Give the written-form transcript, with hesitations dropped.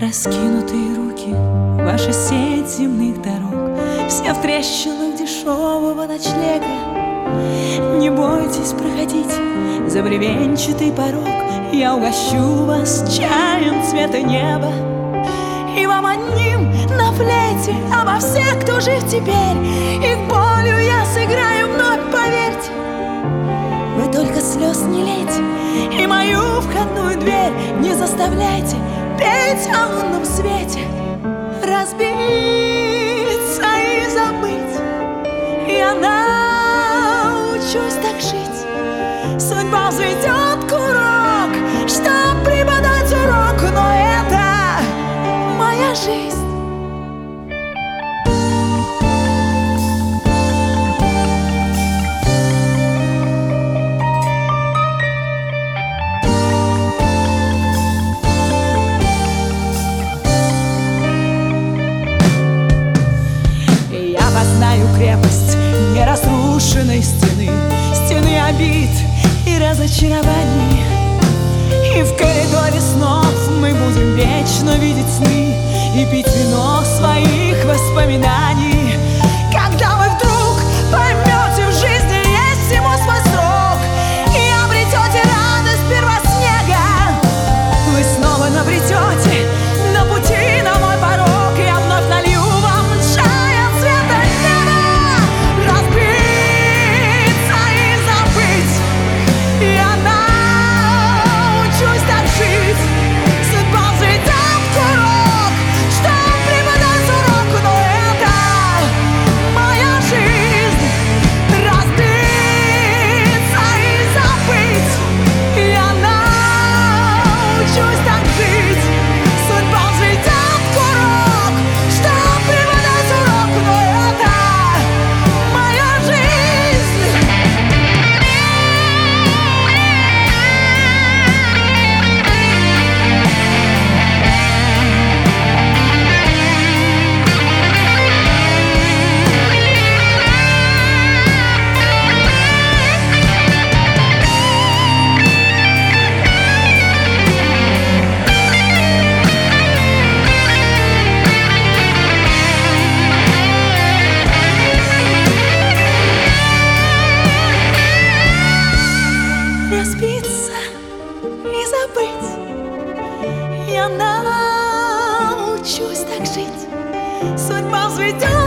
Раскинутые руки, ваша сеть земных дорог, все в трещинах дешевого ночлега. Не бойтесь проходить за бревенчатый порог, я угощу вас чаем цвета неба. И вам одним на флейте обо всех, кто жив теперь, их болью я сыграю вновь, поверьте. Вы только слез не лейте и мою входную дверь не заставляйте петь о лунном свете. Разбиться и забыть, я научусь так жить. Судьба взведет курок, чтоб преподать урок, но это моя жизнь. Знаю крепость неразрушенной стены, стены обид и разочарований. И в коридоре снов мы будем вечно видеть сны и пить вино своих воспоминаний. Когда вы вдруг поймете, в жизни есть всему свой срок, и обретете радость первоснега, вы снова набретете на пути на мой порог, и я вновь налью вам чая цвета неба. Разбиться и забыть, я научусь так жить. Судьба взведет курок, чтоб преподать урок, но это моя жизнь. Разбиться и забыть, я научусь так жить. Судьба взведет курок, чтоб преподать урок, но это моя жизнь. Разбиться и забыть, я научусь так жить. Судьба взведет